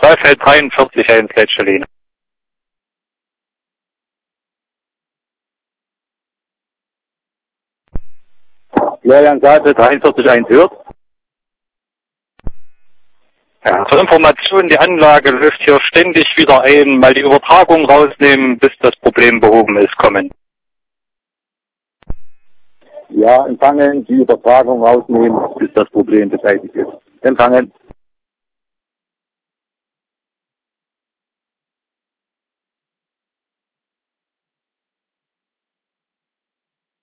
Saalfeld 43 1 Leitstelle. Florian Saalfeld 43 1 hört. Ja, zur Information, die Anlage läuft hier ständig wieder ein, mal die Übertragung rausnehmen, bis das Problem behoben ist, kommen. Ja, empfangen, die Übertragung rausnehmen, bis das Problem beseitigt ist. Empfangen.